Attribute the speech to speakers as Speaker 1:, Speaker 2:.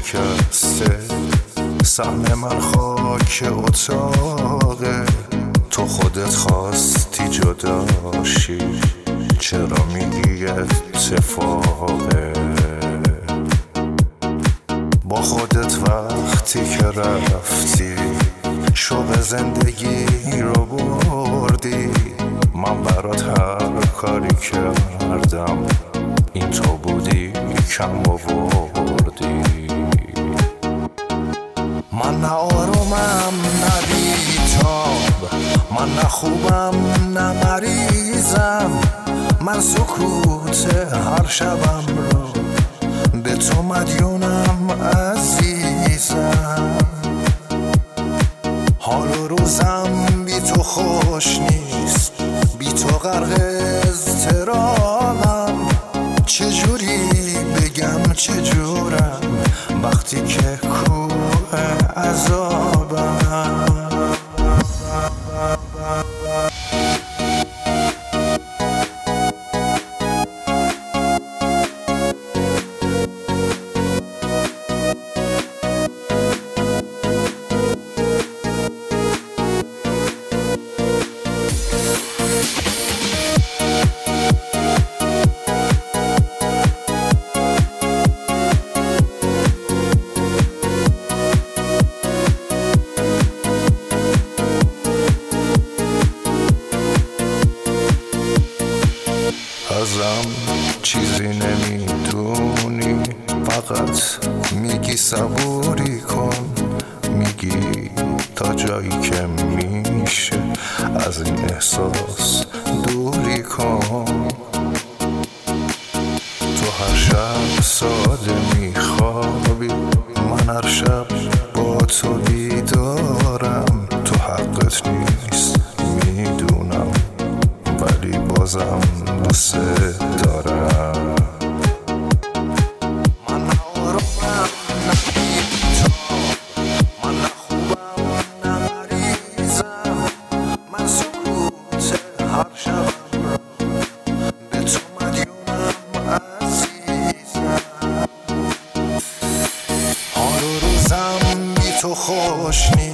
Speaker 1: شکسته، سهم من خاک اتاقه. تو خودت خواستی جداشی، چرا میگی اتفاقه؟ با خودت وقتی که رفتی، شوق زندگی رو بردی. من برات هر کاری کردم، این تو بودی کم آوردی. من نه آرومم نه بیتاب، من نه خوبم نه مریضم. من سکوت هر شبم رو به تو مدیونم عزیزم. حال و روزم بی تو خوش نیست، بی تو غرق اضطرابم. چجوری بگم چجورم وقتی که کوه عذابم. ازم چیزی نمیدونی، فقط میگی صبوری کن. میگی تا جایی که میشه از این احساس دوری کن. تو هر شب ساده میخوابی، من هر شب با تو بیدارم. تو حقت نیست میدونم، ولی بازم دوست دارم. من آرومم نه بیتاب، من نه خوبم نه مریضم. من سکوت هر شبم را به تو مدیونم عزیزم. حال و روزم بی تو خوش نیست،